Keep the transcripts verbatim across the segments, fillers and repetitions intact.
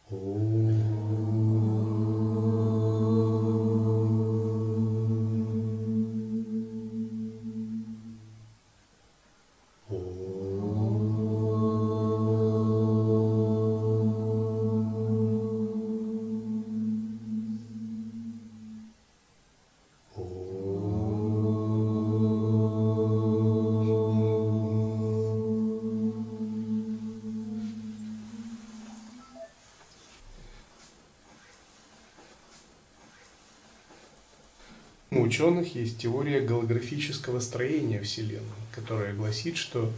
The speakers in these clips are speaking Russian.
У ученых есть теория голографического строения Вселенной, которая гласит, что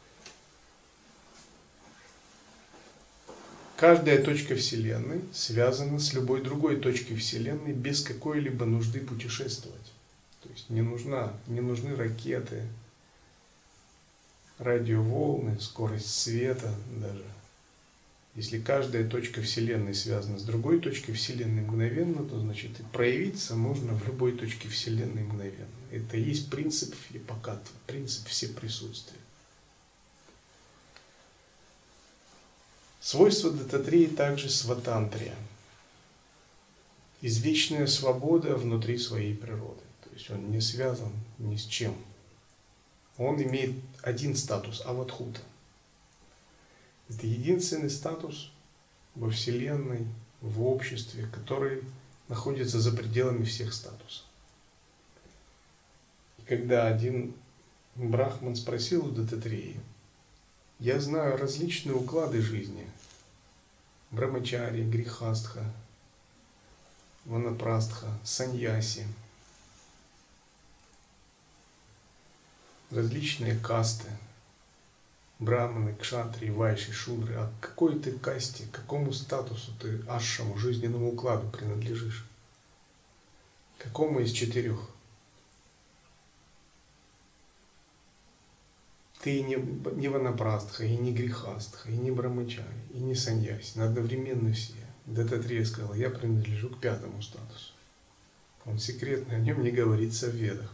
каждая точка Вселенной связана с любой другой точкой Вселенной без какой-либо нужды путешествовать. То есть не нужна, не нужны ракеты, радиоволны, скорость света даже. Если каждая точка Вселенной связана с другой точкой Вселенной мгновенно, то значит и проявиться можно в любой точке Вселенной мгновенно. Это и есть принцип Ипокатва, принцип всеприсутствия. Свойство Даттатреи также сватантрия. Извечная свобода внутри своей природы. То есть он не связан ни с чем. Он имеет один статус – авадхута. Это единственный статус во Вселенной, в обществе, который находится за пределами всех статусов. И когда один брахман спросил у Даттатреи: «Я знаю различные уклады жизни, брамачари, грихастха, ванапрастха, саньяси, различные касты, браманы, кшатрии, вайши, шудры, а к какой ты касте, к какому статусу ты, ашраму, жизненному укладу принадлежишь? К какому из четырех? Ты не, не ванапрастха, и не грихастха, и не брамачари, и не саньяси, но одновременно все. Даттатрея сказал: я принадлежу к пятому статусу. Он секретный, о нем не говорится в ведах.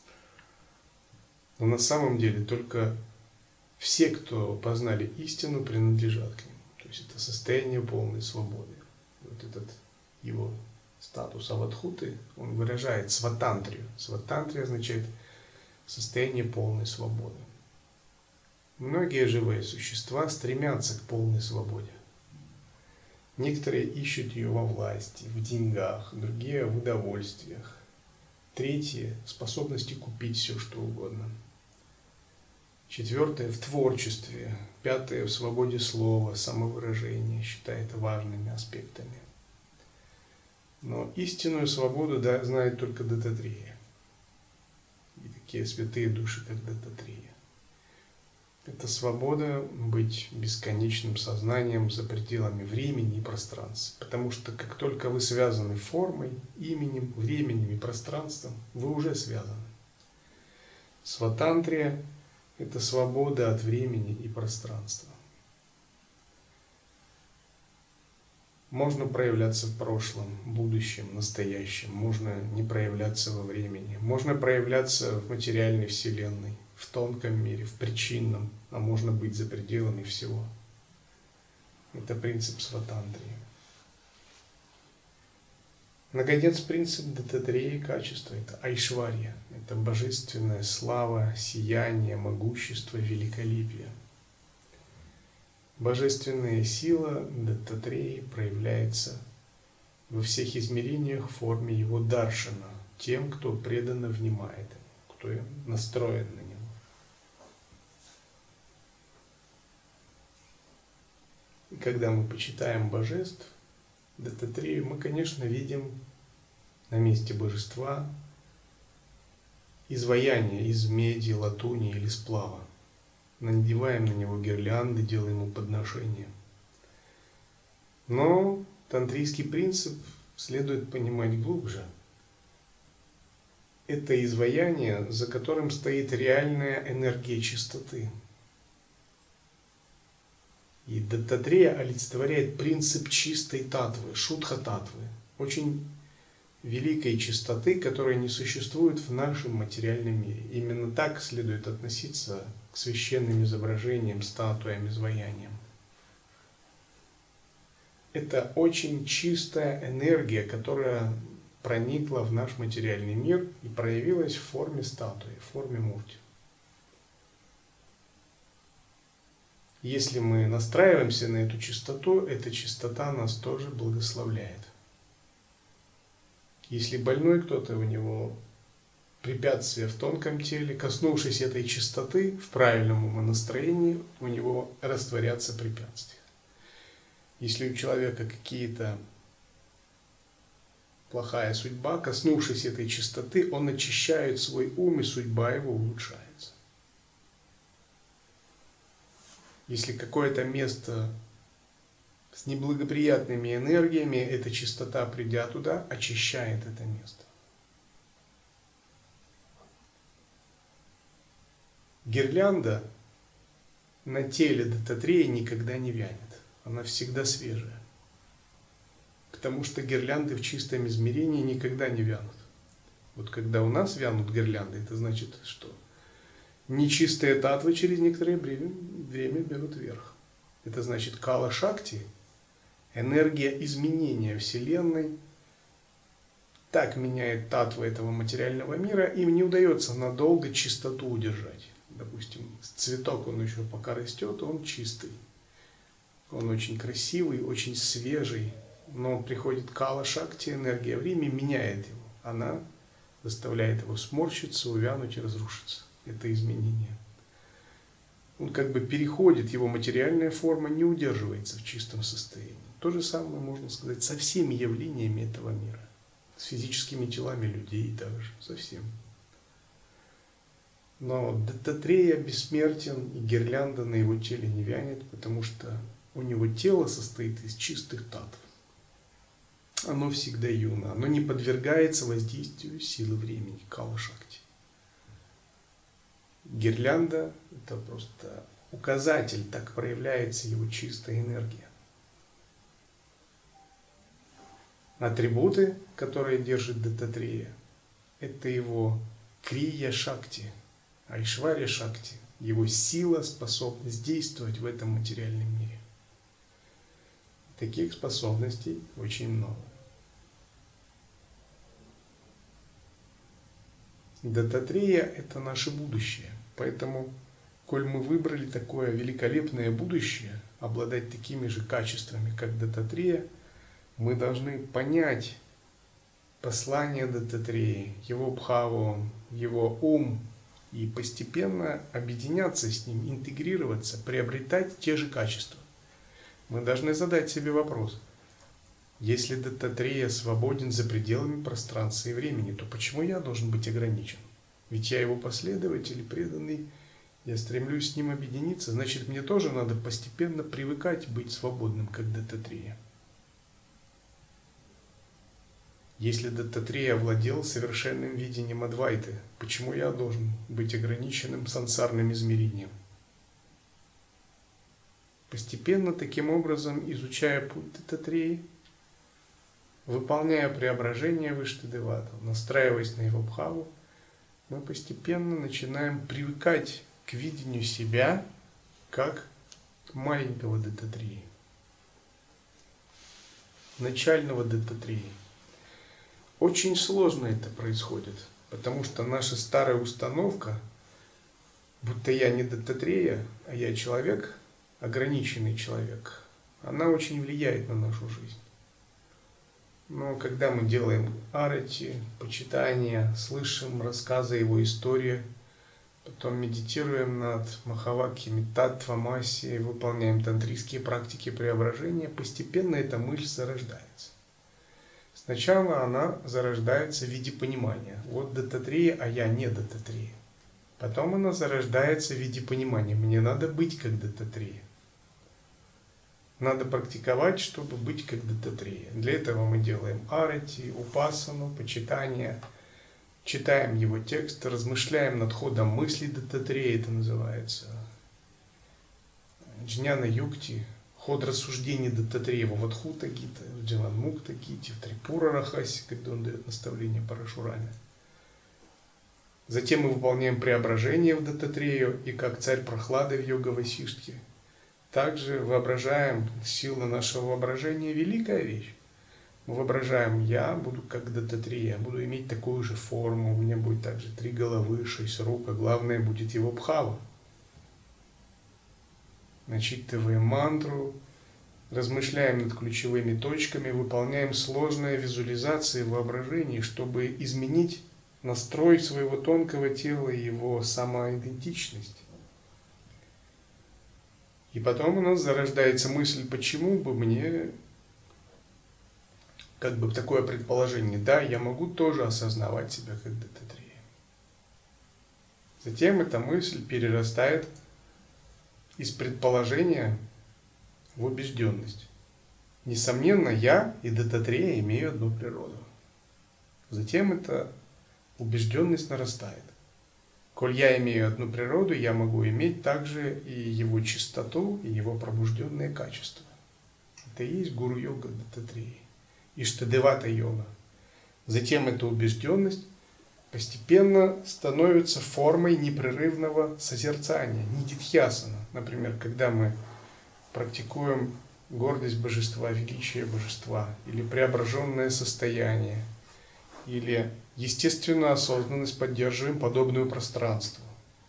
Но на самом деле только все, кто познали истину, принадлежат к нему. То есть это состояние полной свободы. Вот этот его статус авадхуты, он выражает сватантрию. Сватантрия означает состояние полной свободы. Многие живые существа стремятся к полной свободе. Некоторые ищут ее во власти, в деньгах, другие в удовольствиях. Третьи в способности купить все, что угодно. Четвертое в творчестве, пятое в свободе слова, самовыражения, считает важными аспектами. Но истинную свободу да, знает только Даттатрея. И такие святые души, как Даттатрея. Это свобода быть бесконечным сознанием за пределами времени и пространства. Потому что как только вы связаны формой, именем, временем и пространством, вы уже связаны. Сватантрия – это свобода от времени и пространства. Можно проявляться в прошлом, будущем, настоящем. Можно не проявляться во времени. Можно проявляться в материальной вселенной, в тонком мире, в причинном. А можно быть за пределами всего. Это принцип сватантрии. Наконец, принцип Даттатреи качества – это айшварья. Это божественная слава, сияние, могущество, великолепие. Божественная сила Даттатреи проявляется во всех измерениях в форме его даршана, тем, кто преданно внимает ему, кто настроен на него. И когда мы почитаем божеств, Даттатрею, мы, конечно, видим на месте божества изваяние из меди, латуни или сплава. Надеваем на него гирлянды, делаем ему подношения. Но тантрийский принцип следует понимать глубже. Это изваяние, за которым стоит реальная энергия чистоты. И Даттатрея олицетворяет принцип чистой татвы, шудха-татвы, очень великой чистоты, которая не существует в нашем материальном мире. Именно так следует относиться к священным изображениям, статуям, изваяниям. это очень чистая энергия, которая проникла в наш материальный мир и проявилась в форме статуи, в форме мурти. Если мы настраиваемся на эту чистоту, эта чистота нас тоже благословляет. Если больной кто-то, у него препятствие в тонком теле, коснувшись этой чистоты в правильном умонастроении, у него растворятся препятствия. Если у человека какие-то плохая судьба, коснувшись этой чистоты, он очищает свой ум, и судьба его улучшается. Если какое-то место с неблагоприятными энергиями, эта чистота, придя туда, очищает это место. Гирлянда на теле Даттатрея никогда не вянет. Она всегда свежая. Потому что гирлянды в чистом измерении никогда не вянут. Вот когда у нас вянут гирлянды, это значит, что нечистые татвы через некоторое время, время берут верх. Это значит, кала шакти, энергия изменения Вселенной, так меняет татвы этого материального мира, им не удается надолго чистоту удержать. Допустим, цветок, он еще пока растет, он чистый. Он очень красивый, очень свежий. Но приходит кала шакти, энергия времени меняет его. Она заставляет его сморщиться, увянуть и разрушиться. Это изменение. Он как бы переходит, его материальная форма не удерживается в чистом состоянии. То же самое можно сказать со всеми явлениями этого мира. С физическими телами людей также, со всем. Но Даттатрея бессмертен, и гирлянда на его теле не вянет, потому что у него тело состоит из чистых татв. Оно всегда юно, оно не подвергается воздействию силы времени, кала шакти. Гирлянда – это просто указатель, так проявляется его чистая энергия. Атрибуты, которые держит Даттатрея, это его крия шакти, айшварья шакти, его сила, способность действовать в этом материальном мире. Таких способностей очень много. Даттатрея – это наше будущее. Поэтому, коль мы выбрали такое великолепное будущее, обладать такими же качествами, как Даттатрея, мы должны понять послание Даттатреи, его бхаву, его ум, и постепенно объединяться с ним, интегрироваться, приобретать те же качества. Мы должны задать себе вопрос: если Даттатрея свободен за пределами пространства и времени, то почему я должен быть ограничен? Ведь я его последователь, преданный, я стремлюсь с ним объединиться, значит, мне тоже надо постепенно привыкать быть свободным, как Даттатрея. Если Даттатрея овладел совершенным видением Адвайты, почему я должен быть ограниченным сансарным измерением? Постепенно, таким образом, изучая путь Даттатреи, выполняя преображение Виштадевата, настраиваясь на его бхаву, мы постепенно начинаем привыкать к видению себя как маленького Даттатреи, начального Даттатреи. Очень сложно это происходит, потому что наша старая установка, будто я не Даттатрея, а я человек, ограниченный человек, она очень влияет на нашу жизнь. Но когда мы делаем арати, почитание, слышим рассказы о его истории, потом медитируем над Махавакьями, Таттвамаси, выполняем тантрийские практики преображения, постепенно эта мысль зарождается. Сначала она зарождается в виде понимания. Вот Даттатрея, а я не Даттатрея. Потом она зарождается в виде понимания. Мне надо быть как Даттатрея. Надо практиковать, чтобы быть как Даттатрея. Для этого мы делаем арати, упасану, почитание, читаем его текст, размышляем над ходом мыслей Даттатрея, это называется джняна юкти, ход рассуждений Даттатрея в Авадхута Гита, в Дживанмукта Гите, в Трипура Рахасе, когда он дает наставление Парашураме. Затем мы выполняем преображение в Даттатрею, и как царь Прохлады в Йога Васиштхе, также воображаем, сила нашего воображения великая вещь. Мы воображаем, я буду как Даттатрея, я буду иметь такую же форму, у меня будет также три головы, шесть рук, а главное будет его бхава. Начитываем мантру, размышляем над ключевыми точками, выполняем сложные визуализации в воображении, чтобы изменить настрой своего тонкого тела и его самоидентичность. И потом у нас зарождается мысль, почему бы мне, как бы такое предположение, да, я могу тоже осознавать себя как Даттатрея. Затем эта мысль перерастает из предположения в убежденность. Несомненно, я и Даттатрея имеют одну природу. Затем эта убежденность нарастает. Коль я имею одну природу, я могу иметь также и его чистоту, и его пробужденные качества. Это и есть гуру-йога Даттатреи, Иштадевата-йога. Затем эта убежденность постепенно становится формой непрерывного созерцания, нидидхьясана. Например, когда мы практикуем гордость божества, величие божества, или преображенное состояние, или естественную осознанность, поддерживаем подобную пространству.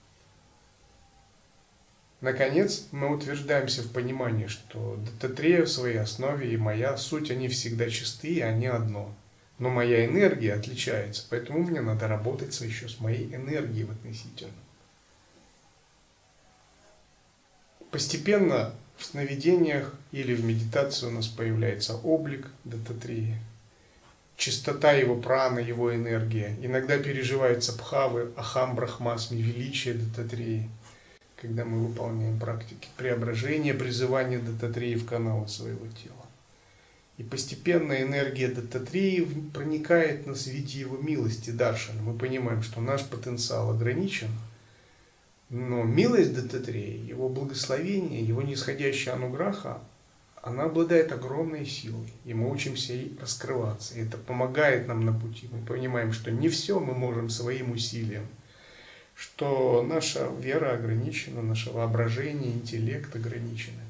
Наконец, мы утверждаемся в понимании, что Даттатрея в своей основе и моя суть, они всегда чистые, они одно. Но моя энергия отличается, поэтому мне надо работать еще с моей энергией в относительно. Постепенно в сновидениях или в медитации у нас появляется облик Даттатреи, чистота его праны, его энергия. Иногда переживаются бхавы, ахам брахмасми, величие Даттатреи, когда мы выполняем практики преображения, призывания Даттатреи в каналы своего тела. И постепенно энергия Даттатреи проникает в нас в виде его милости, даршана. Мы понимаем, что наш потенциал ограничен, но милость Даттатреи, его благословение, его нисходящая ануграха, она обладает огромной силой, и мы учимся ей раскрываться. И это помогает нам на пути. Мы понимаем, что не все мы можем своим усилием, что наша вера ограничена, наше воображение, интеллект ограничены.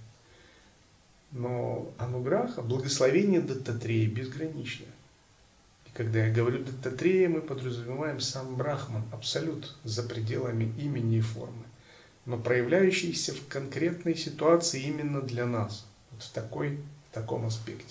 Но ануграха, благословение Даттатреи безгранично. И когда я говорю Даттатрея, мы подразумеваем сам Брахман, абсолют, за пределами имени и формы, но проявляющийся в конкретной ситуации именно для нас, вот в, такой, в таком аспекте.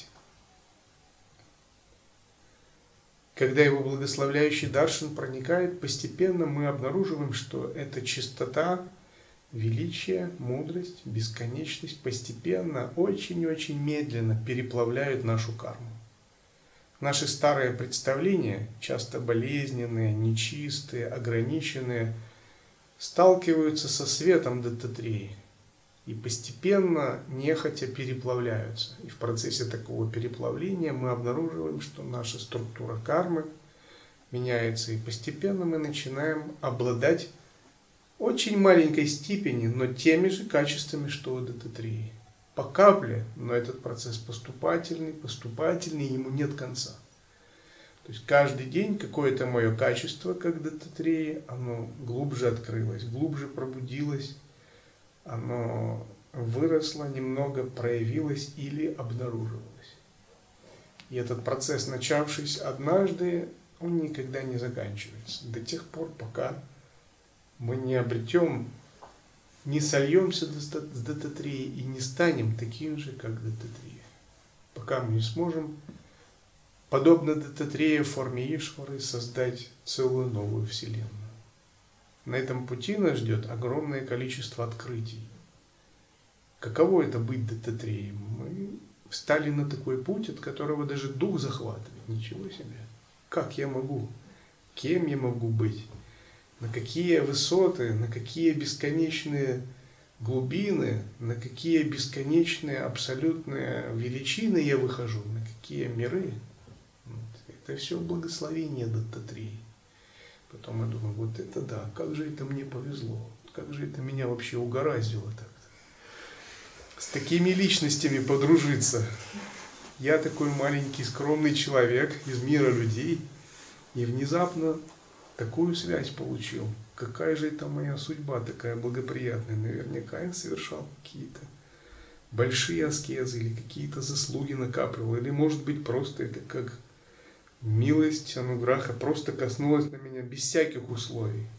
Когда его благословляющий даршан проникает, постепенно мы обнаруживаем, что эта чистота, величие, мудрость, бесконечность постепенно, очень-очень медленно переплавляют нашу карму. Наши старые представления, часто болезненные, нечистые, ограниченные, сталкиваются со светом Даттатреи и постепенно, нехотя, переплавляются. И в процессе такого переплавления мы обнаруживаем, что наша структура кармы меняется, и постепенно мы начинаем обладать очень маленькой степени, но теми же качествами, что у Даттатреи. По капле, но этот процесс поступательный, поступательный, ему нет конца. То есть каждый день какое-то мое качество, как Даттатреи, оно глубже открылось, глубже пробудилось, оно выросло, немного проявилось или обнаружилось. И этот процесс, начавшийся однажды, он никогда не заканчивается. До тех пор, пока мы не обретем, не сольемся с Даттатреей и не станем таким же, как Даттатрея. Пока мы не сможем, подобно Даттатрея в форме Ишвары, создать целую новую вселенную. На этом пути нас ждет огромное количество открытий. Каково это быть Даттатреей? Мы встали на такой путь, от которого даже дух захватывает. Ничего себе! Как я могу? Кем я могу быть? На какие высоты, на какие бесконечные глубины, на какие бесконечные абсолютные величины я выхожу, на какие миры. Вот. Это все благословение Даттатреи. Потом я думаю, вот это да, как же это мне повезло, как же это меня вообще угораздило так-то. С такими личностями подружиться. Я такой маленький скромный человек из мира людей, и внезапно такую связь получил. Какая же это моя судьба такая благоприятная? Наверняка я совершал какие-то большие аскезы или какие-то заслуги накапливал, или может быть просто это как милость ануграха просто коснулась на меня без всяких условий.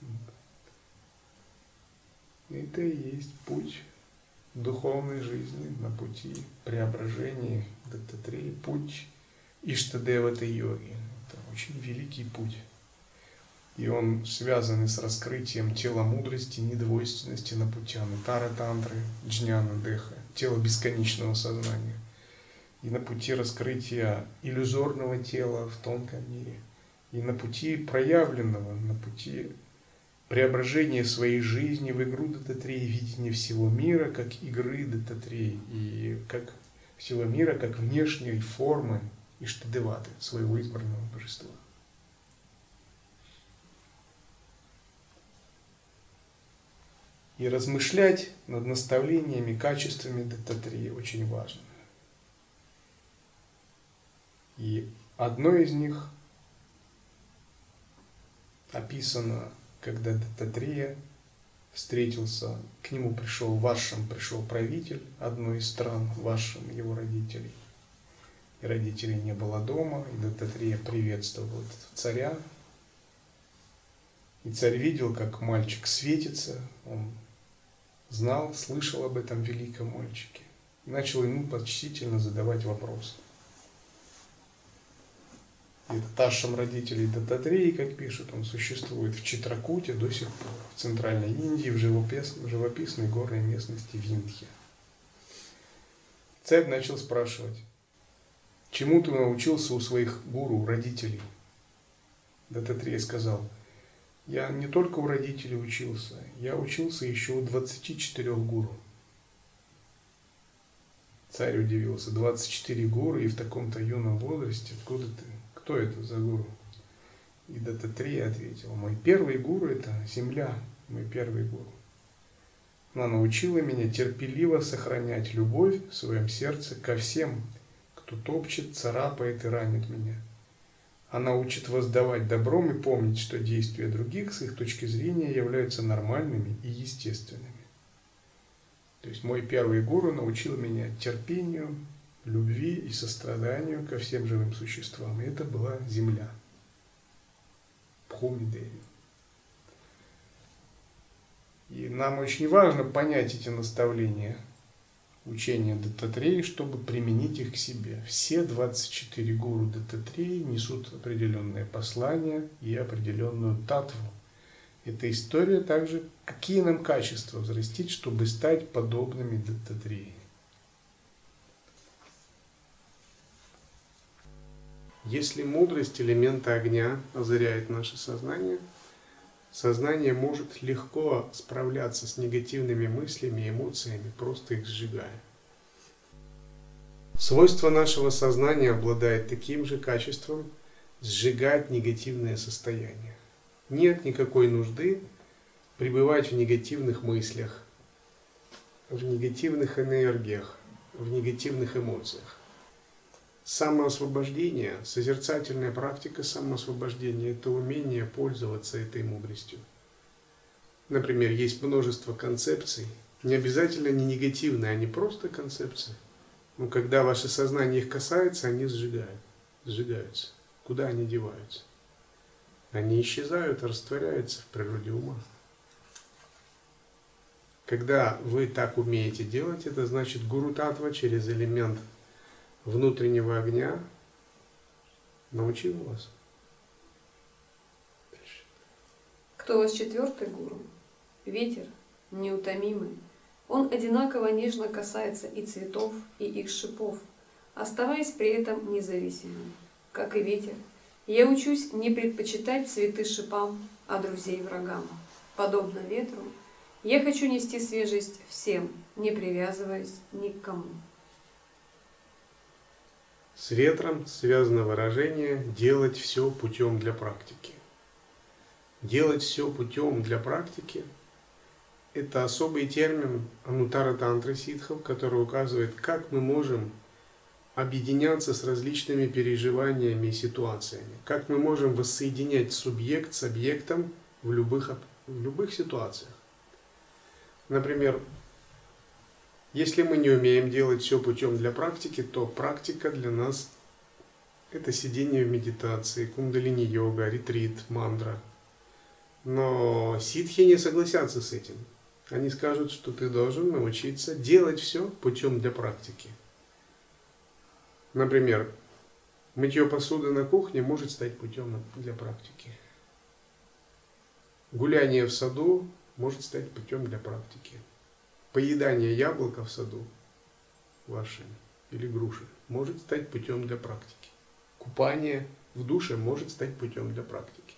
Это и есть путь духовной жизни, на пути преображения Даттатреи, путь Иштадевата йоги. Это очень великий путь. И он связан с раскрытием тела мудрости, недвойственности на пути Анутара Тантры, Джняна Деха, тела бесконечного сознания. И на пути раскрытия иллюзорного тела в тонком мире. И на пути проявленного, на пути преображения своей жизни в игру Даттатреи, видение всего мира как игры Даттатреи, и как всего мира как внешней формы Иштадеваты, своего избранного божества. И размышлять над наставлениями, качествами Даттатреи очень важно. И одно из них описано, когда Даттатрея встретился, к нему пришел Вашам, пришел правитель одной из стран, Вашам, его родителей. И родителей не было дома, и Даттатрея приветствовал царя. И царь видел, как мальчик светится, он знал, слышал об этом великом мальчике. И начал ему почтительно задавать вопросы. И этот ашрам родителей Даттатреи, как пишут, он существует в Читракуте до сих пор, в Центральной Индии, в живописной, в живописной горной местности Виндхья. Царь начал спрашивать: чему ты научился у своих гуру, родителей? Даттатрея сказал: я не только у родителей учился, я учился еще у двадцати четырёх гуру. Царь удивился: двадцать четыре гуру и в таком-то юном возрасте, откуда ты? Кто это за гуру? И Даттатрея ответил: мой первый гуру — это земля, мой первый гуру. Она научила меня терпеливо сохранять любовь в своем сердце ко всем, кто топчет, царапает и ранит меня. Она учит воздавать добром и помнить, что действия других с их точки зрения являются нормальными и естественными. То есть мой первый гуру научил меня терпению, любви и состраданию ко всем живым существам. И это была земля. Бхуми-деви. И нам очень важно понять эти наставления учения Даттатреи, чтобы применить их к себе. Все двадцать четыре гуру Даттатреи несут определенное послание и определенную татву. Это история также, какие нам качества взрастить, чтобы стать подобными Даттатреи. Если мудрость элемента огня озаряет наше сознание, сознание может легко справляться с негативными мыслями и эмоциями, просто их сжигая. Свойство нашего сознания обладает таким же качеством сжигать негативное состояние. Нет никакой нужды пребывать в негативных мыслях, в негативных энергиях, в негативных эмоциях. Самоосвобождение, созерцательная практика самоосвобождения – это умение пользоваться этой мудростью. Например, есть множество концепций, не обязательно не негативные, они просто концепции. Но когда ваше сознание их касается, они сжигают, сжигаются. Куда они деваются? Они исчезают, растворяются в природе ума. Когда вы так умеете делать, это значит гуру татва через элемент внутреннего огня научил вас. Кто у вас четвертый гуру? Ветер, неутомимый. Он одинаково нежно касается и цветов, и их шипов, оставаясь при этом независимым. Как и ветер, я учусь не предпочитать цветы шипам, а друзей врагам. Подобно ветру, я хочу нести свежесть всем, не привязываясь ни к кому. С ветром связано выражение «делать все путем для практики». Делать все путем для практики – это особый термин Анутара Тантры ситхов, который указывает, как мы можем объединяться с различными переживаниями и ситуациями, как мы можем воссоединять субъект с объектом в любых, в любых ситуациях. Например, Если мы не умеем делать все путем для практики, то практика для нас – это сидение в медитации, кундалини-йога, ретрит, мантра. Но ситхи не согласятся с этим. Они скажут, что ты должен научиться делать все путем для практики. Например, мытье посуды на кухне может стать путем для практики. Гуляние в саду может стать путем для практики. Поедание яблока в саду вашем или груши может стать путем для практики. Купание в душе может стать путем для практики.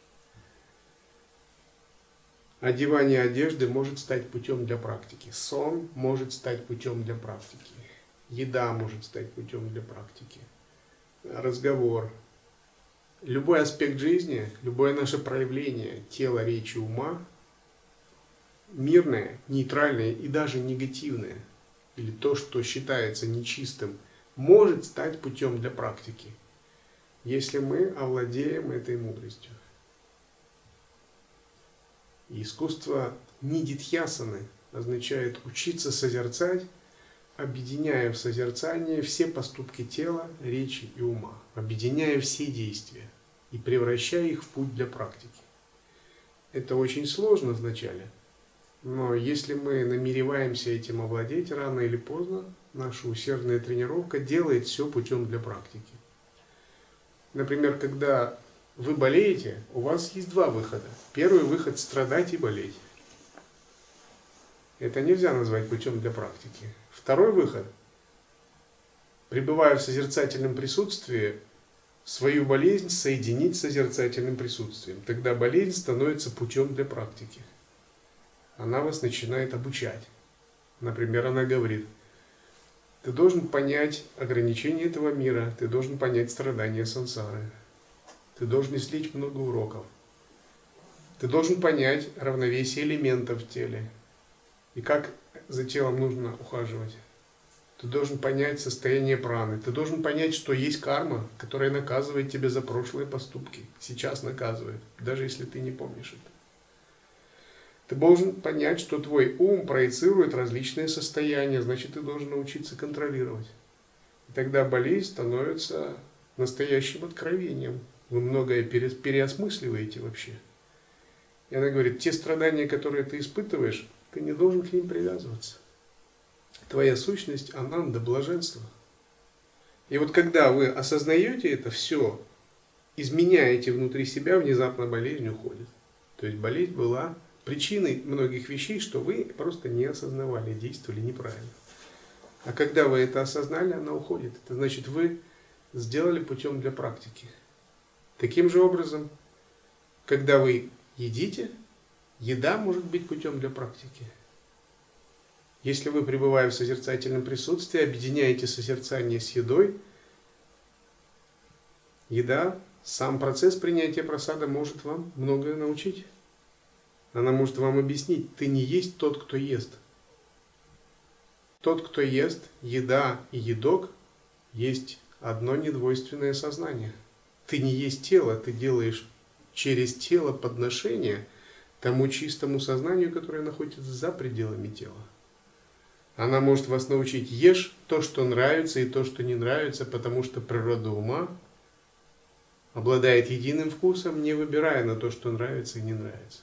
Одевание одежды может стать путем для практики. Сон может стать путем для практики. Еда может стать путем для практики. Разговор. Любой аспект жизни, любое наше проявление тела, речи, ума, мирное, нейтральное и даже негативное, или то, что считается нечистым, может стать путем для практики, если мы овладеем этой мудростью. И искусство нидидхьясаны означает учиться созерцать, объединяя в созерцании все поступки тела, речи и ума, объединяя все действия и превращая их в путь для практики. Это очень сложно вначале, но если мы намереваемся этим овладеть, рано или поздно наша усердная тренировка делает все путем для практики. Например, когда вы болеете, у вас есть два выхода. Первый выход – страдать и болеть. Это нельзя назвать путем для практики. Второй выход – пребывая в созерцательном присутствии, свою болезнь соединить с созерцательным присутствием. Тогда болезнь становится путем для практики. Она вас начинает обучать. Например, она говорит: ты должен понять ограничения этого мира, ты должен понять страдания сансары, ты должен извлечь много уроков, ты должен понять равновесие элементов в теле и как за телом нужно ухаживать. Ты должен понять состояние праны, ты должен понять, что есть карма, которая наказывает тебя за прошлые поступки, сейчас наказывает, даже если ты не помнишь это. Ты должен понять, что твой ум проецирует различные состояния, значит, ты должен научиться контролировать. И тогда болезнь становится настоящим откровением. Вы многое переосмысливаете вообще. И она говорит: те страдания, которые ты испытываешь, ты не должен к ним привязываться. Твоя сущность ананда, блаженство. И вот когда вы осознаете это все, изменяете внутри себя, внезапно болезнь уходит. То есть болезнь была причиной многих вещей, что вы просто не осознавали, действовали неправильно. А когда вы это осознали, она уходит. Это значит, вы сделали путем для практики. Таким же образом, когда вы едите, еда может быть путем для практики. Если вы, пребывая в созерцательном присутствии, объединяете созерцание с едой, еда, сам процесс принятия прасада может вам многое научить. Она может вам объяснить: ты не есть тот, кто ест. Тот, кто ест, еда и едок, есть одно недвойственное сознание. Ты не есть тело, ты делаешь через тело подношение тому чистому сознанию, которое находится за пределами тела. Она может вас научить: ешь то, что нравится, и то, что не нравится, потому что природа ума обладает единым вкусом, не выбирая на то, что нравится и не нравится.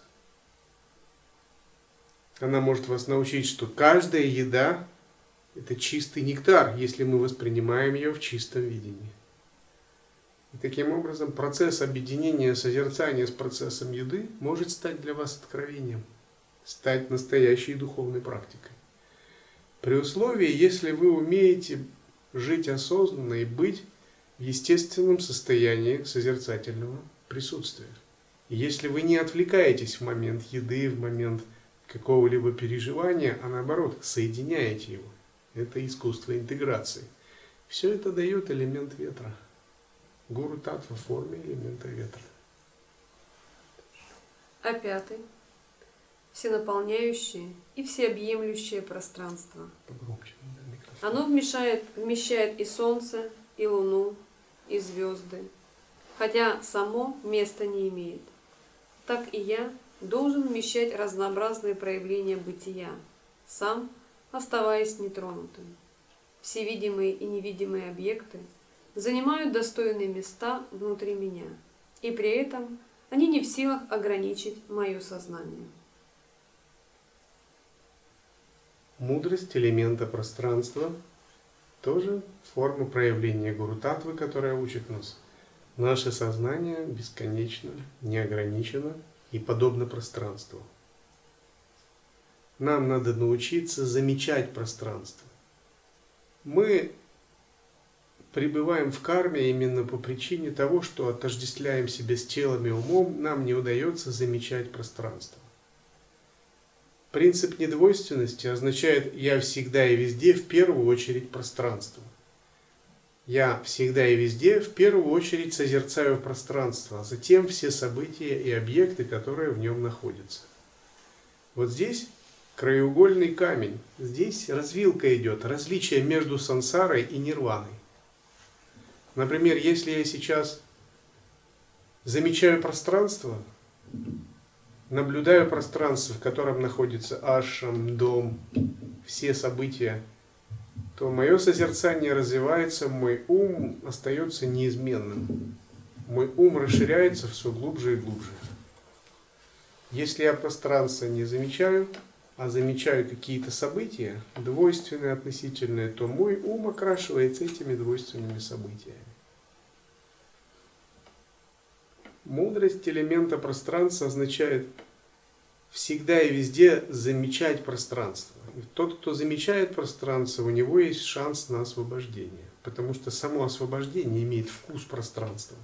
Она может вас научить, что каждая еда – это чистый нектар, если мы воспринимаем ее в чистом видении. И таким образом процесс объединения созерцания с процессом еды может стать для вас откровением, стать настоящей духовной практикой. При условии, если вы умеете жить осознанно и быть в естественном состоянии созерцательного присутствия. И если вы не отвлекаетесь в момент еды, в момент какого-либо переживания, а наоборот, соединяете его. Это искусство интеграции. Все это дает элемент ветра. Гуру Таттва в форме элемента ветра. А пятый – всенаполняющее и всеобъемлющее пространство. Погромче. Оно вмещает, вмещает и солнце, и луну, и звезды, хотя само места не имеет. Так и я должен вмещать разнообразные проявления бытия, сам оставаясь нетронутым. Все видимые и невидимые объекты занимают достойные места внутри меня, и при этом они не в силах ограничить мое сознание. Мудрость элемента пространства тоже форма проявления гуру-татвы, которая учит нас. Наше сознание бесконечно, неограничено и подобно пространству. Нам надо научиться замечать пространство. Мы пребываем в карме именно по причине того, что отождествляем себя с телом и умом, нам не удается замечать пространство. Принцип недвойственности означает «я всегда и везде в первую очередь пространство». Я всегда и везде в первую очередь созерцаю пространство, а затем все события и объекты, которые в нем находятся. Вот здесь краеугольный камень, здесь развилка идет, различие между сансарой и нирваной. Например, если я сейчас замечаю пространство, наблюдаю пространство, в котором находится ашрам, дом, все события, то мое созерцание развивается, мой ум остается неизменным. Мой ум расширяется все глубже и глубже. Если я пространство не замечаю, а замечаю какие-то события, двойственные, относительные, то мой ум окрашивается этими двойственными событиями. Мудрость элемента пространства означает всегда и везде замечать пространство. И тот, кто замечает пространство, у него есть шанс на освобождение, потому что само освобождение имеет вкус пространства.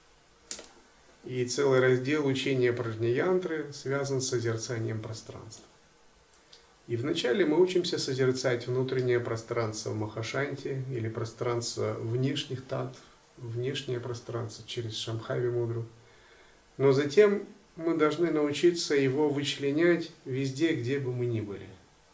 И целый раздел учения Праджняянтры связан с созерцанием пространства. И вначале мы учимся созерцать внутреннее пространство Махашанти или пространство внешних таттв, внешнее пространство через Шамбхави Мудру. Но затем мы должны научиться его вычленять везде, где бы мы ни были.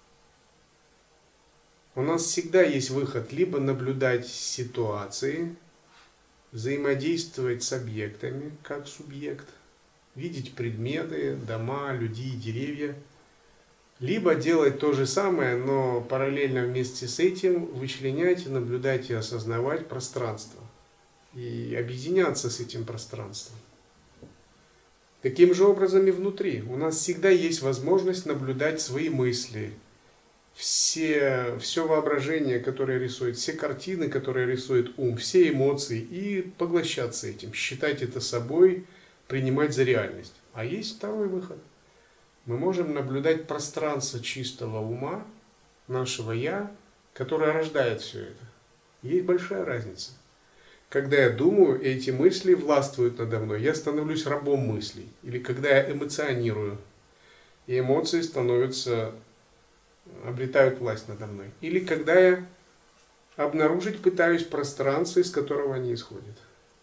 У нас всегда есть выход либо наблюдать ситуации, взаимодействовать с объектами как субъект, видеть предметы, дома, людей, деревья, либо делать то же самое, но параллельно вместе с этим вычленять, наблюдать и осознавать пространство и объединяться с этим пространством. Таким же образом и внутри. У нас всегда есть возможность наблюдать свои мысли, все, все воображение, которое рисует, все картины, которые рисует ум, все эмоции, и поглощаться этим, считать это собой, принимать за реальность. А есть второй выход. Мы можем наблюдать пространство чистого ума, нашего «я», которое рождает все это. Есть большая разница. Когда я думаю, эти мысли властвуют надо мной, я становлюсь рабом мыслей. Или когда я эмоционирую, и эмоции становятся, обретают власть надо мной. Или когда я обнаружить пытаюсь пространство, из которого они исходят.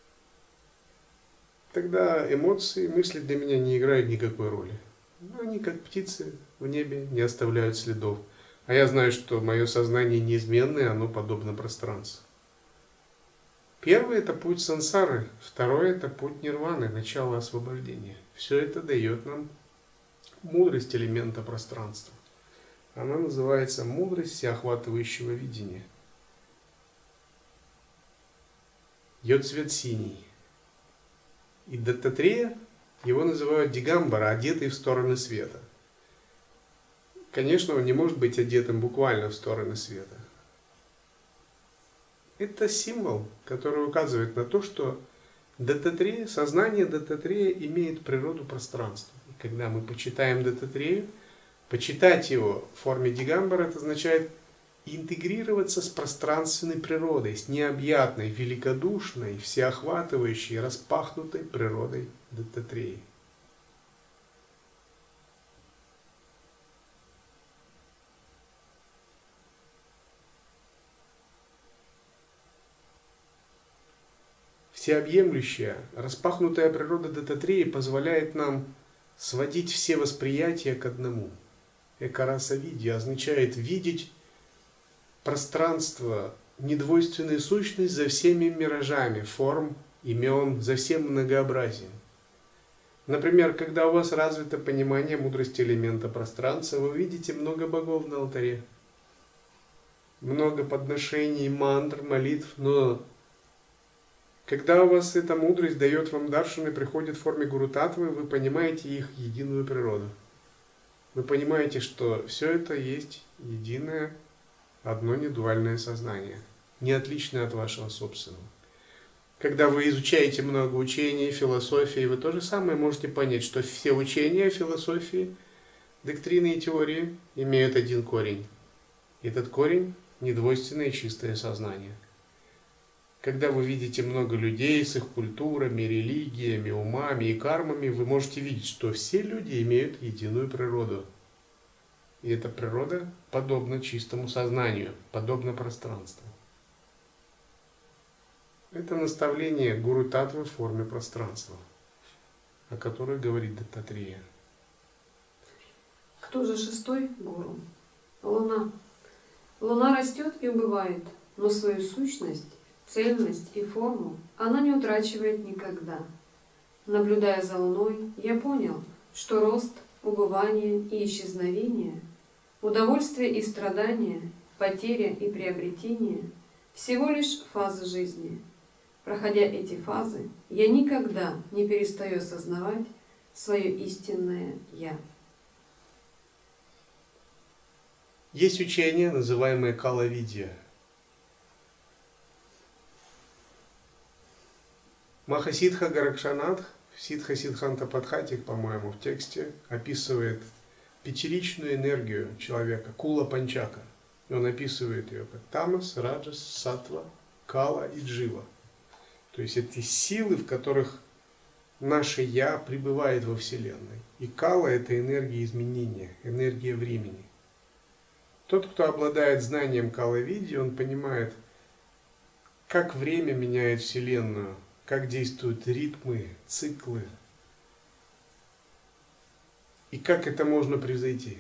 Тогда эмоции, мысли для меня не играют никакой роли. Они как птицы в небе, не оставляют следов. А я знаю, что мое сознание неизменное, оно подобно пространству. Первый – это путь сансары, второй – это путь нирваны, начало освобождения. Все это дает нам мудрость элемента пространства. Она называется мудрость всеохватывающего видения. Ее цвет синий. И Даттатрея, его называют Дигамбара, одетый в стороны света. Конечно, он не может быть одетым буквально в стороны света. Это символ, который указывает на то, что Даттатрея, сознание Даттатрея имеет природу пространства. И когда мы почитаем Даттатрею, почитать его в форме Дигамбара, это означает интегрироваться с пространственной природой, с необъятной, великодушной, всеохватывающей, распахнутой природой Даттатреи. Всеобъемлющая, распахнутая природа Даттатреи позволяет нам сводить все восприятия к одному. Экараса видья означает видеть пространство, недвойственную сущность за всеми миражами, форм, имен, за всем многообразием. Например, когда у вас развито понимание мудрости элемента пространства, вы видите много богов на алтаре. много подношений, мантр, молитв, но когда у вас эта мудрость дает вам даршаны, приходит в форме гуру-татвы, вы понимаете их единую природу. Вы понимаете, что все это есть единое, одно недуальное сознание, не отличное от вашего собственного. Когда вы изучаете много учений, философии, вы то же самое можете понять, что все учения, философии, доктрины и теории имеют один корень. Этот корень – недвойственное чистое сознание. Когда вы видите много людей с их культурами, религиями, умами и кармами, вы можете видеть, что все люди имеют единую природу. И эта природа подобна чистому сознанию, подобна пространству. Это наставление гуру-татвы в форме пространства, о которой говорит Даттатрея. Кто же шестой гуру? Луна. Луна растет и убывает, но свою сущность, цельность и форму она не утрачивает никогда. Наблюдая за Луной, я понял, что рост, убывание и исчезновение, удовольствие и страдание, потеря и приобретение – всего лишь фазы жизни. Проходя эти фазы, я никогда не перестаю осознавать свое истинное «Я». Есть учение, называемое Кала-видья. Махасидха Гаракшанатх в Сидха-Сиддханта-Падхатик, по-моему, в тексте описывает пятеричную энергию человека, Кула Панчака. И он описывает ее как Тамас, Раджас, Саттва, Кала и Джива. То есть это силы, в которых наше «Я» пребывает во Вселенной. И Кала – это энергия изменения, энергия времени. Тот, кто обладает знанием Кала-видьи, он понимает, как время меняет Вселенную, как действуют ритмы, циклы, и как это можно превзойти.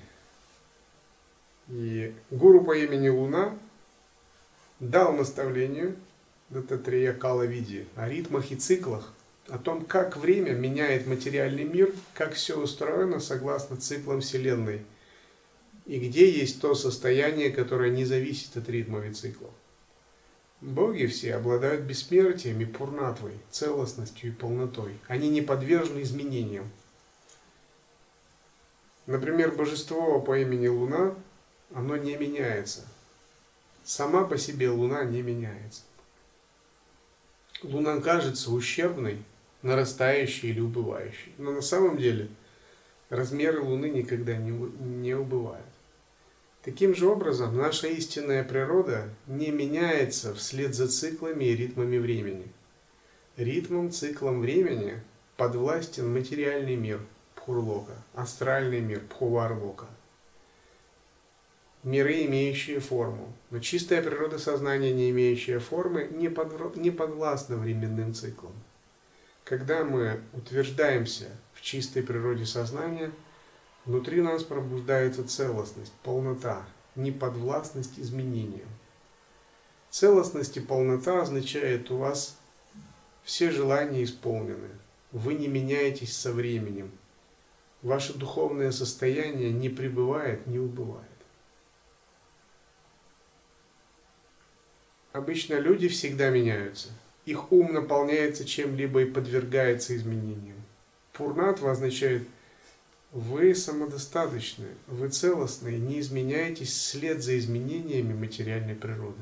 И гуру по имени Луна дал наставление Даттатрея Кала-видьи о ритмах и циклах, о том, как время меняет материальный мир, как все устроено согласно циклам Вселенной, и где есть то состояние, которое не зависит от ритмов и циклов. Боги все обладают бессмертием и пурнатвой, целостностью и полнотой. Они не подвержены изменениям. Например, божество по имени Луна, оно не меняется. Сама по себе Луна не меняется. Луна кажется ущербной, нарастающей или убывающей. Но на самом деле размеры Луны никогда не, не убывают. Таким же образом, наша истинная природа не меняется вслед за циклами и ритмами времени. Ритмом, циклом времени подвластен материальный мир Пхурлока, астральный мир Пхуварлока. Миры, имеющие форму, но чистая природа сознания, не имеющая формы, не, под, не подвластна временным циклам. Когда мы утверждаемся в чистой природе сознания, внутри нас пробуждается целостность, полнота, неподвластность изменениям. Целостность и полнота означает, у вас все желания исполнены, вы не меняетесь со временем, ваше духовное состояние не пребывает, не убывает. Обычно люди всегда меняются. Их ум наполняется чем-либо и подвергается изменениям. Пурнатва означает, вы самодостаточны, вы целостны и не изменяетесь вслед за изменениями материальной природы.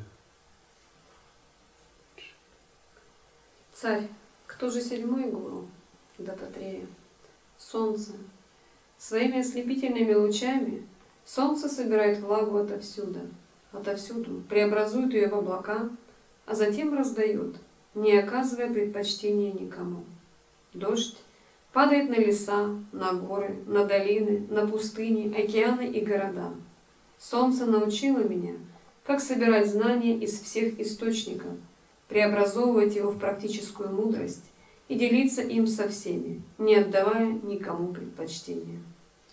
Царь, кто же седьмой гуру? Даттатрея. Солнце. Своими ослепительными лучами солнце собирает влагу отовсюду. отовсюду, преобразует ее в облака, а затем раздает, не оказывая предпочтения никому. Дождь падает на леса, на горы, на долины, на пустыни, океаны и города. Солнце научило меня, как собирать знания из всех источников, преобразовывать его в практическую мудрость и делиться им со всеми, не отдавая никому предпочтения.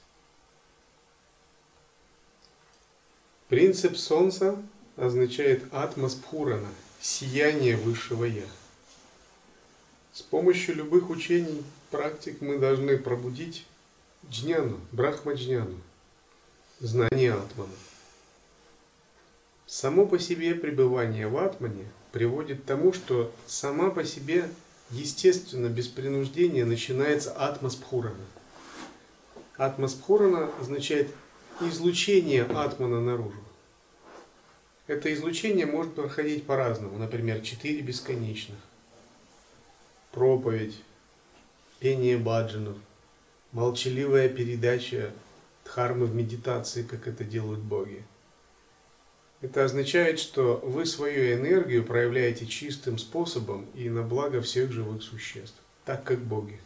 Принцип Солнца означает атма-спхурана, сияние высшего Я. С помощью любых учений, практик мы должны пробудить джняну, брахма-джняну, знание атмана. Само по себе пребывание в атмане приводит к тому, что сама по себе, естественно, без принуждения начинается атма-спхурана. Атма-спхурана означает излучение атмана наружу. Это излучение может проходить по-разному. Например, четыре бесконечных. Проповедь, пение баджанов, молчаливая передача дхармы в медитации, как это делают боги. Это означает, что вы свою энергию проявляете чистым способом и на благо всех живых существ, так как боги.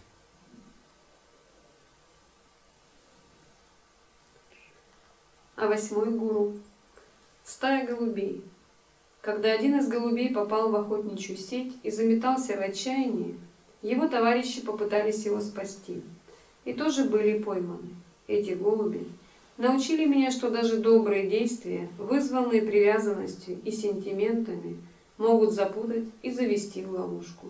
А восьмой гуру. Стая голубей. Когда один из голубей попал в охотничью сеть и заметался в отчаянии, его товарищи попытались его спасти и тоже были пойманы. Эти голуби научили меня, что даже добрые действия, вызванные привязанностью и сентиментами, могут запутать и завести в ловушку.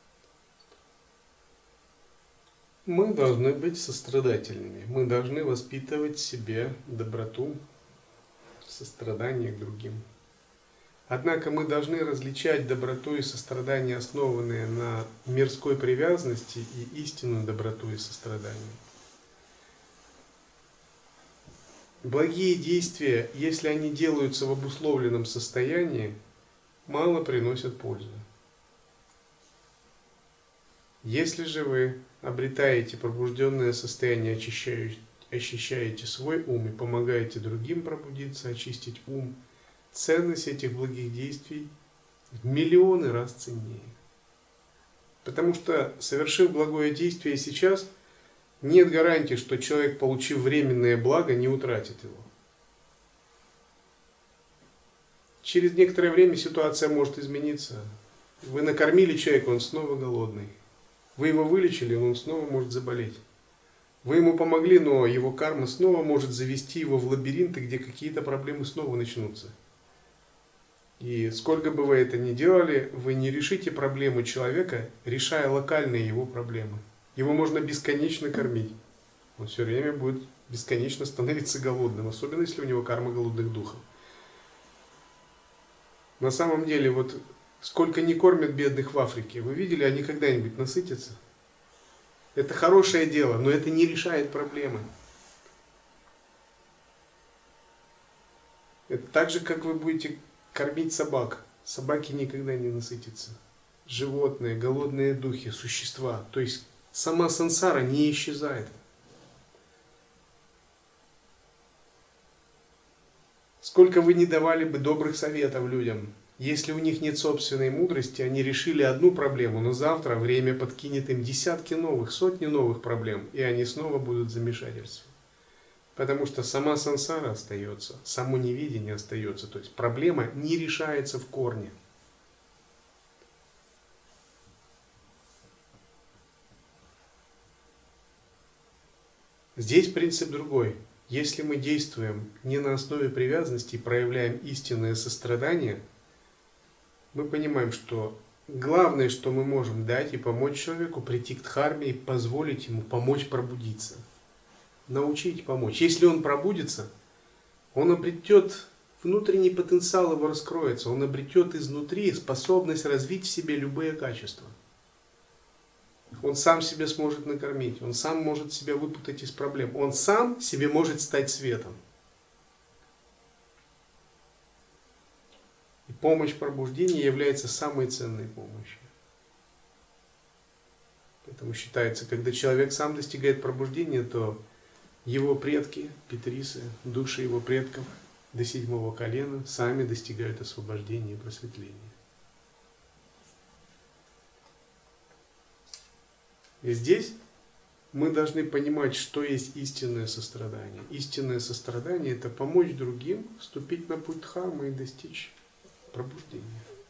Мы должны быть сострадательными. Мы должны воспитывать в себе доброту, сострадание к другим. Однако мы должны различать доброту и сострадание, основанные на мирской привязанности, и истинную доброту и сострадание. Благие действия, если они делаются в обусловленном состоянии, мало приносят пользу. Если же вы обретаете пробужденное состояние, очищаете свой ум и помогаете другим пробудиться, очистить ум, ценность этих благих действий в миллионы раз ценнее. Потому что, совершив благое действие сейчас, нет гарантии, что человек, получив временное благо, не утратит его. Через некоторое время ситуация может измениться. Вы накормили человека, он снова голодный. Вы его вылечили, но он снова может заболеть. Вы ему помогли, но его карма снова может завести его в лабиринты, где какие-то проблемы снова начнутся. И сколько бы вы это ни делали, вы не решите проблему человека, решая локальные его проблемы. Его можно бесконечно кормить. Он все время будет бесконечно становиться голодным, особенно если у него карма голодных духов. На самом деле, вот сколько не кормят бедных в Африке, вы видели, они когда-нибудь насытятся? Это хорошее дело, но это не решает проблемы. Это так же, как вы будете кормить собак. Собаки никогда не насытятся. Животные, голодные духи, существа. То есть сама сансара не исчезает. Сколько вы не давали бы добрых советов людям, если у них нет собственной мудрости, они решили одну проблему, но завтра время подкинет им десятки новых, сотни новых проблем, и они снова будут в замешательстве. Потому что сама сансара остается, само неведение остается, то есть проблема не решается в корне. Здесь принцип другой. Если мы действуем не на основе привязанности и проявляем истинное сострадание, мы понимаем, что главное, что мы можем дать и помочь человеку прийти к дхарме и позволить ему помочь пробудиться. Научить помочь. Если он пробудится, он обретет внутренний потенциал, его раскроется, он обретет изнутри способность развить в себе любые качества. Он сам себя сможет накормить, он сам может себя выпутать из проблем, он сам себе может стать светом. И помощь пробуждения является самой ценной помощью. Поэтому считается, когда человек сам достигает пробуждения, то его предки, питрисы, души его предков до седьмого колена сами достигают освобождения и просветления. И здесь мы должны понимать, что есть истинное сострадание. Истинное сострадание – это помочь другим вступить на путь дхармы и достичь пробуждения.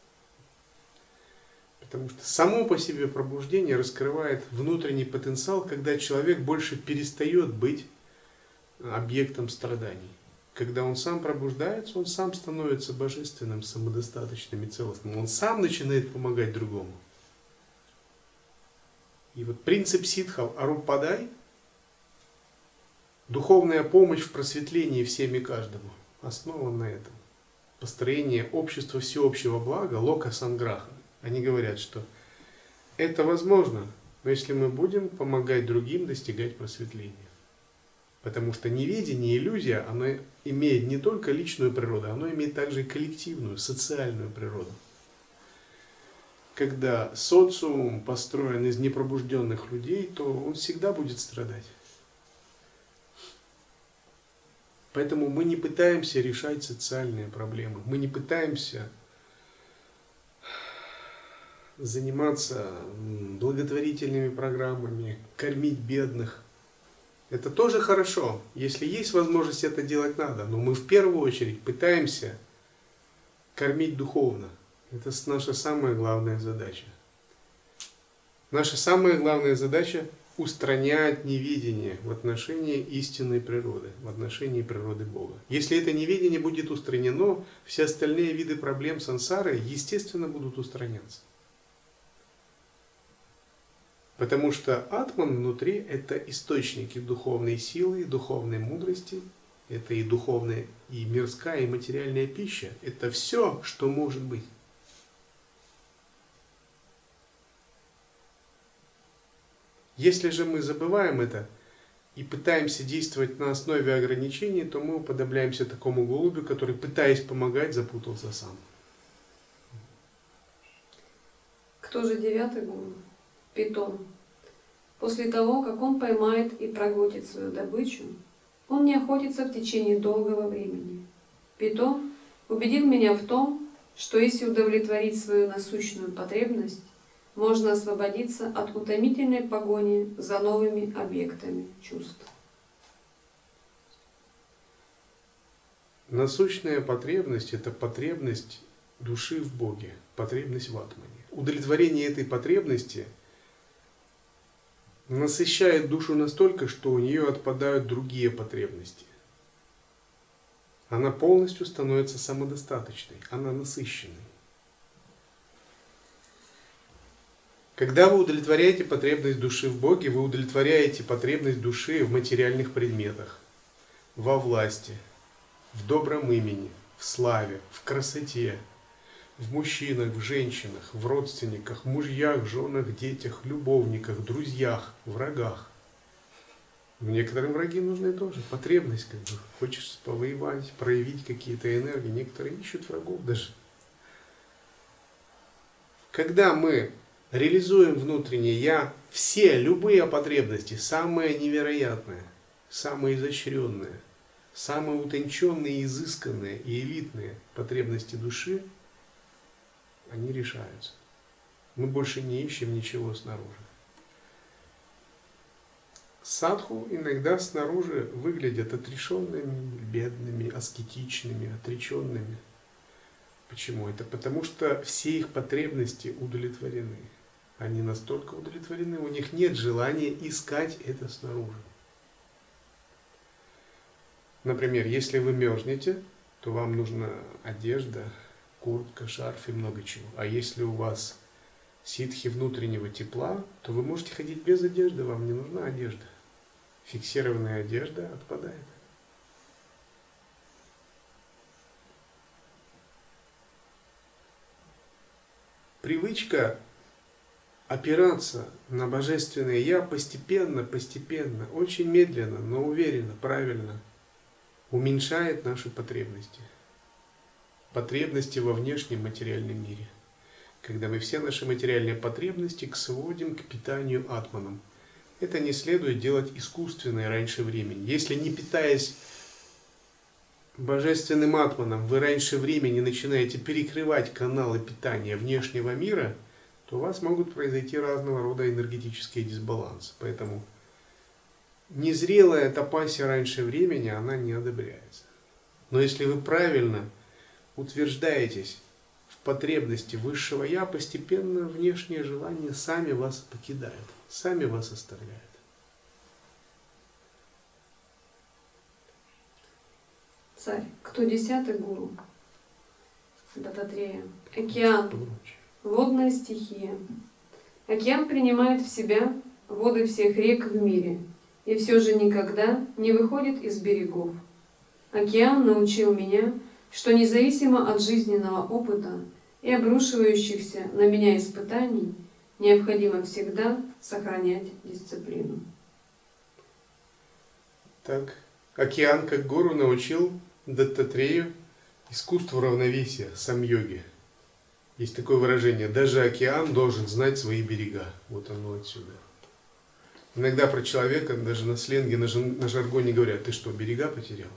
Потому что само по себе пробуждение раскрывает внутренний потенциал, когда человек больше перестает быть объектом страданий. Когда он сам пробуждается, он сам становится божественным, самодостаточным и целостным. Он сам начинает помогать другому. И вот принцип ситхов арупадай, духовная помощь в просветлении всем и каждому, основан на этом. построения общества всеобщего блага, лока санграха. Они говорят, что это возможно, но если мы будем помогать другим достигать просветления. Потому что неведение, иллюзия, оно имеет не только личную природу, оно имеет также и коллективную, социальную природу. Когда социум построен из непробужденных людей, то он всегда будет страдать. Поэтому мы не пытаемся решать социальные проблемы, мы не пытаемся заниматься благотворительными программами, кормить бедных. Это тоже хорошо. Если есть возможность это делать, надо. Но мы в первую очередь пытаемся кормить духовно. Это наша самая главная задача. Наша самая главная задача – устранять неведение в отношении истинной природы, в отношении природы Бога. Если это неведение будет устранено, все остальные виды проблем сансары, естественно, будут устраняться. Потому что атман внутри – это источники духовной силы, духовной мудрости, это и духовная, и мирская, и материальная пища. Это все, что может быть. Если же мы забываем это и пытаемся действовать на основе ограничений, то мы уподобляемся такому голубю, который, пытаясь помогать, запутался сам. Кто же девятый гуру? Питон. После того, как он поймает и проглотит свою добычу, он не охотится в течение долгого времени. Питон убедил меня в том, что если удовлетворить свою насущную потребность, можно освободиться от утомительной погони за новыми объектами чувств. Насущная потребность – это потребность души в Боге, потребность в атмане. Удовлетворение этой потребности насыщает душу настолько, что у нее отпадают другие потребности. Она полностью становится самодостаточной, она насыщенной. Когда вы удовлетворяете потребность души в Боге, вы удовлетворяете потребность души в материальных предметах, во власти, в добром имени, в славе, в красоте, в мужчинах, в женщинах, в родственниках, мужьях, женах, детях, любовниках, друзьях, врагах. Но некоторым враги нужны тоже. Потребность, как бы, хочешь повоевать, проявить какие-то энергии. Некоторые ищут врагов даже. Когда мы реализуем внутреннее «я», все, любые потребности, самые невероятные, самые изощренные, самые утонченные, изысканные и элитные потребности души, они решаются. Мы больше не ищем ничего снаружи. Садху иногда снаружи выглядят отрешенными, бедными, аскетичными, отреченными. Почему? Это потому что все их потребности удовлетворены. Они настолько удовлетворены, у них нет желания искать это снаружи. Например, если вы мерзнете, то вам нужна одежда, куртка, шарф и много чего. А если у вас ситхи внутреннего тепла, то вы можете ходить без одежды, вам не нужна одежда. Фиксированная одежда отпадает. Привычка опираться на Божественное Я постепенно, постепенно, очень медленно, но уверенно, правильно уменьшает наши потребности. Потребности во внешнем материальном мире. Когда мы все наши материальные потребности сводим к питанию атманом. Это не следует делать искусственно и раньше времени. Если не питаясь божественным атманом, вы раньше времени начинаете перекрывать каналы питания внешнего мира, то у вас могут произойти разного рода энергетические дисбалансы. Поэтому незрелая тапасия раньше времени, она не одобряется. Но если вы правильно утверждаетесь в потребности высшего Я, постепенно внешние желания сами вас покидают, сами вас оставляют. Царь, кто десятый гуру? Дататрея. Океан. Водная стихия. Океан принимает в себя воды всех рек в мире и все же никогда не выходит из берегов. Океан научил меня, что независимо от жизненного опыта и обрушивающихся на меня испытаний, необходимо всегда сохранять дисциплину. Так, океан как гуру научил Даттатрею искусству равновесия, сам-йоги. Есть такое выражение: даже океан должен знать свои берега. Вот оно отсюда. Иногда про человека даже на сленге, на, жар, на жаргоне говорят: ты что, берега потерял?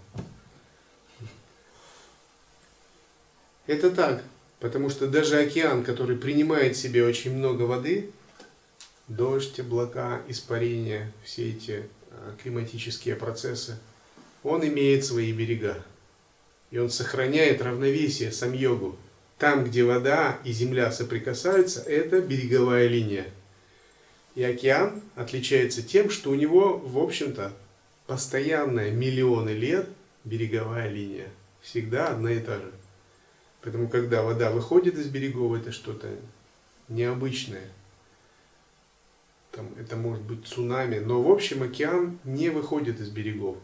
Это так, потому что даже океан, который принимает в себе очень много воды, дождь, облака, испарения, все эти климатические процессы, он имеет свои берега. И он сохраняет равновесие, сам-йогу. Там, где вода и земля соприкасаются, это береговая линия. И океан отличается тем, что у него, в общем-то, постоянная миллионы лет береговая линия. Всегда одна и та же. Поэтому, когда вода выходит из берегов, это что-то необычное. Там, это может быть цунами. Но, в общем, океан не выходит из берегов.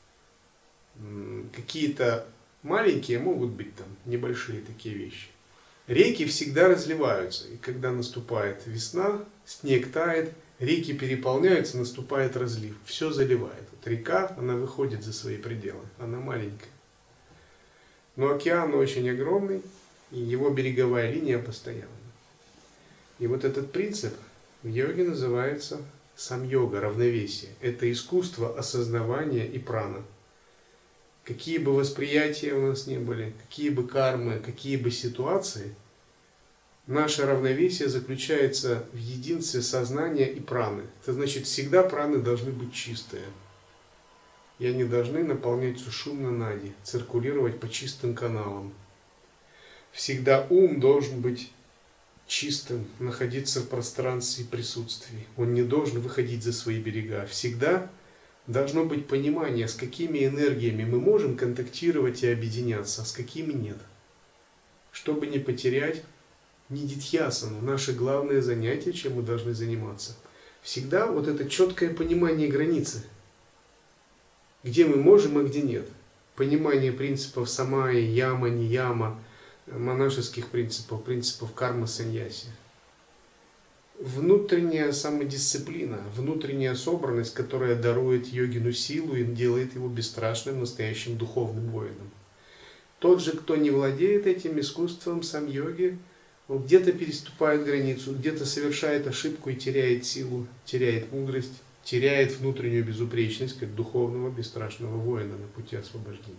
Какие-то маленькие могут быть там небольшие такие вещи. Реки всегда разливаются. И когда наступает весна, снег тает, реки переполняются, наступает разлив. Все заливает. Вот река, она выходит за свои пределы. Она маленькая. Но океан очень огромный, и его береговая линия постоянна. И вот этот принцип в йоге называется сам-йога, равновесие. Это искусство осознавания и праны. Какие бы восприятия у нас ни были, какие бы кармы, какие бы ситуации, наше равновесие заключается в единстве сознания и праны. Это значит, всегда праны должны быть чистые. И они должны наполнять сушумна нади, циркулировать по чистым каналам. Всегда ум должен быть чистым, находиться в пространстве присутствия. Он не должен выходить за свои берега. Всегда должно быть понимание, с какими энергиями мы можем контактировать и объединяться, а с какими нет. Чтобы не потерять нидидхьясану, наше главное занятие, чем мы должны заниматься. Всегда вот это четкое понимание границы. Где мы можем, а где нет. Понимание принципов самаи, яма, нияма, монашеских принципов, принципов кармы, саньяси. Внутренняя самодисциплина, внутренняя собранность, которая дарует йогину силу и делает его бесстрашным, настоящим духовным воином. Тот же, кто не владеет этим искусством сам-йоги, он где-то переступает границу, где-то совершает ошибку и теряет силу, теряет мудрость, теряет внутреннюю безупречность, как духовного бесстрашного воина на пути освобождения.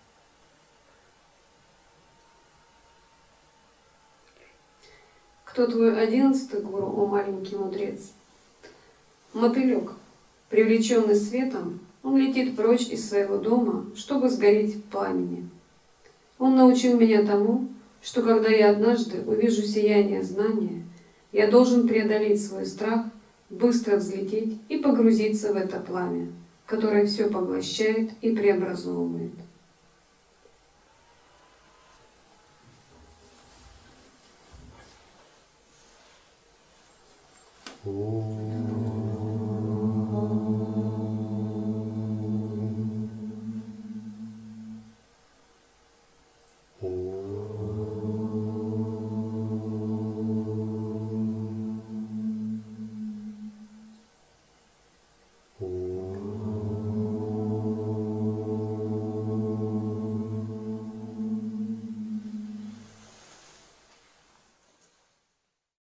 Кто твой одиннадцатый гуру, о маленький мудрец? Мотылек, привлеченный светом, он летит прочь из своего дома, чтобы сгореть в пламени. Он научил меня тому, что когда я однажды увижу сияние знания, я должен преодолеть свой страх, быстро взлететь и погрузиться в это пламя, которое все поглощает и преобразовывает. О.